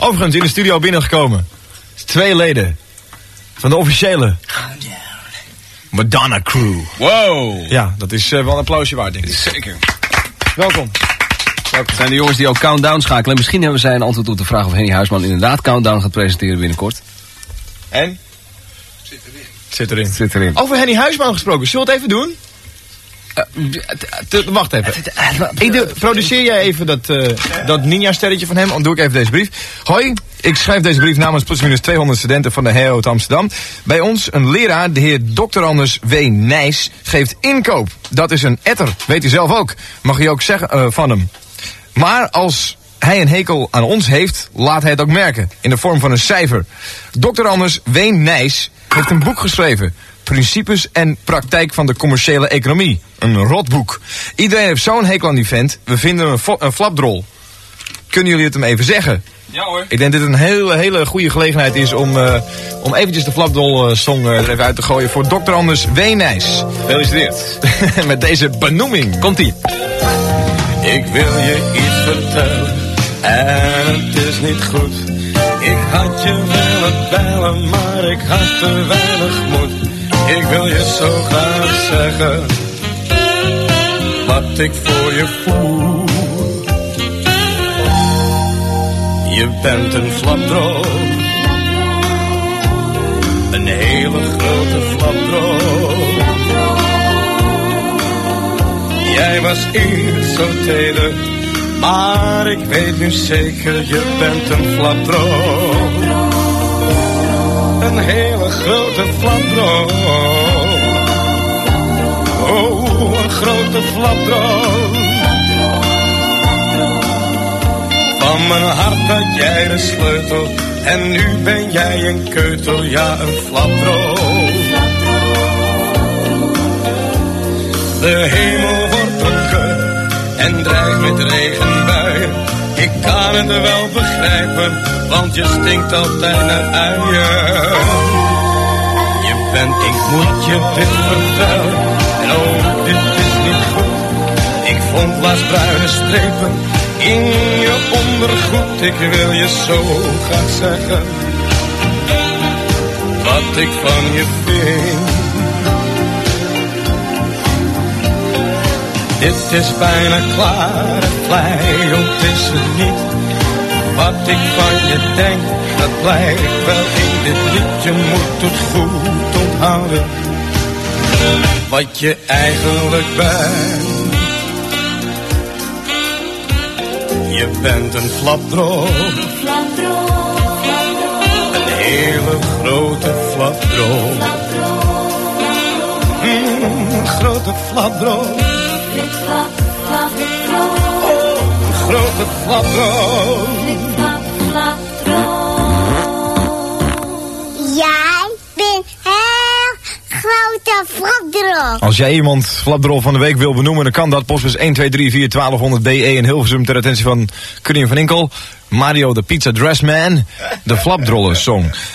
Overigens in de studio binnengekomen. 2 leden van de officiële Madonna Crew. Wow. Ja, dat is wel een applausje waard, denk ik. Zeker. Welkom. Het zijn de jongens die ook Countdown schakelen. Misschien hebben zij een antwoord op de vraag of Henny Huisman inderdaad Countdown gaat presenteren binnenkort. En? Zit erin. Over Over Henny Huisman gesproken, zullen we het even doen? Wacht even. Produceer jij even dat ninja-sterretje van hem? Dan doe ik even deze brief. Hoi, ik schrijf deze brief namens plusminus 200 studenten van de HEO te Amsterdam. Bij ons een leraar, de heer Dr. Anders W. Nijs, geeft inkoop. Dat is een etter, weet u zelf ook. Mag u ook zeggen van hem. Maar als hij een hekel aan ons heeft, laat hij het ook merken. In de vorm van een cijfer. Dr. Anders W. Nijs heeft een boek geschreven. Principes en praktijk van de commerciële economie. Een rotboek. Iedereen heeft zo'n hekel aan die vent. We vinden een flapdrol. Kunnen jullie het hem even zeggen? Ja hoor. Ik denk dat dit een hele goede gelegenheid is om eventjes de flapdrol song er even uit te gooien voor Dr. Anders W. Nijs. Gefeliciteerd. Met deze benoeming. Komt-ie. Ik wil je iets vertellen en het is niet goed. Ik had je willen bellen, maar ik had te weinig moed. Ik wil je zo graag zeggen wat ik voor je voel. Je bent een flapdrol, een hele grote flapdrol. Jij was eerst zo teder, maar ik weet nu zeker, je bent een flapdrol. Een hele grote flapdrol. Oh, een grote flapdrol. Van mijn hart had jij de sleutel en nu ben jij een keutel, ja een flapdrol. De hemel wordt donker en dreigt met regenbuien. Ik kan het wel begrijpen, want je stinkt altijd naar uien. Je bent, ik moet je dit vertellen, en oh, dit is niet goed. Ik vond laatst bruine strepen in je ondergoed. Ik wil je zo graag zeggen wat ik van je vind. Dit is bijna klaar, vlei, het is het niet. Wat ik van je denk, dat blijkt wel in dit lied. Je moet het goed onthouden, wat je eigenlijk bent. Je bent een flapdrol, een hele grote flapdrol. Een grote flapdrol. Oh, een grote flapdrol. Jij bent heel grote flapdrol. Als jij iemand flapdrol van de week wil benoemen, dan kan dat. Postbus 1234 1200 DE in Hilversum ter attentie van Kunning van Inkel. Mario de Pizza Dressman. De flapdrollen song.